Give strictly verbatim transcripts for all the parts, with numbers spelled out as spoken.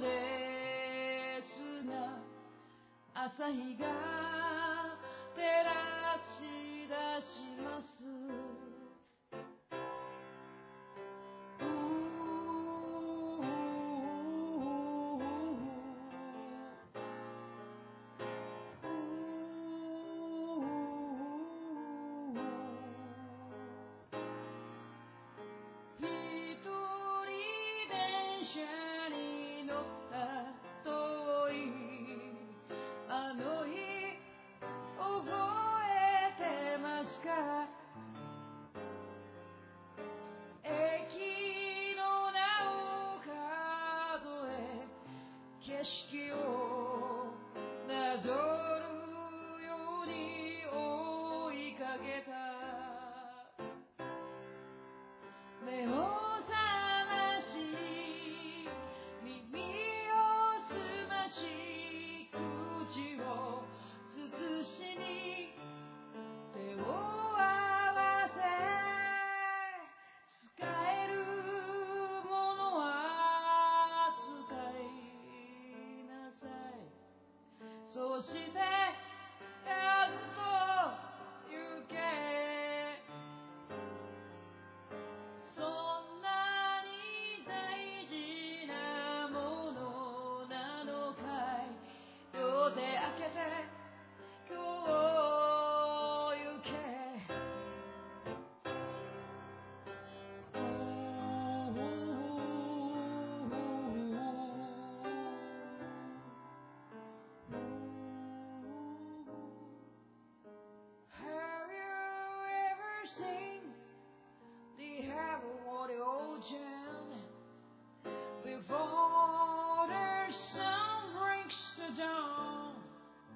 ですが朝日が照らし出します景色をなぞるように追いかけた目を覚まし耳を澄まし口を慎に手を合わせ使えるものは使いなさいそしてちゃんと行けそんなに大事なものなのかい両手開けて今日行けWhat the ocean before the sun breaks the dawn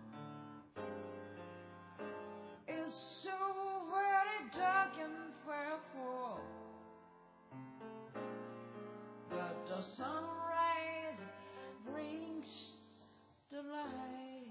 is so very dark and fearful, but the sunrise brings the light.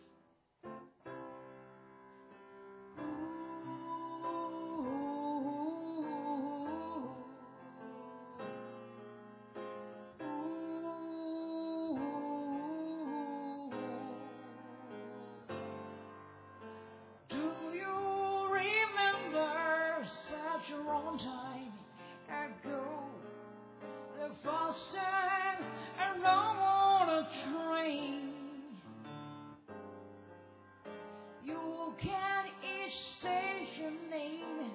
Such a long time ago, the first time I rode on a train, you can each station name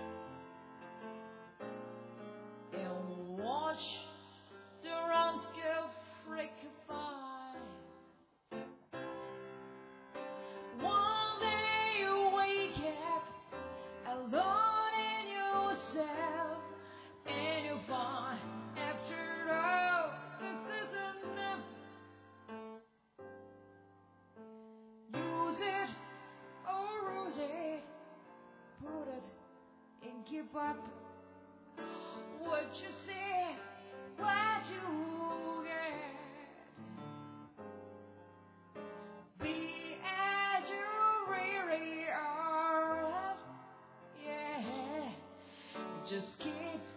and watch the landscape freakify. One day you wake up alone and you find after all this is enough. Use it or lose it, put it and keep up what you see, what you get. Be as you really are, yeah. Just keep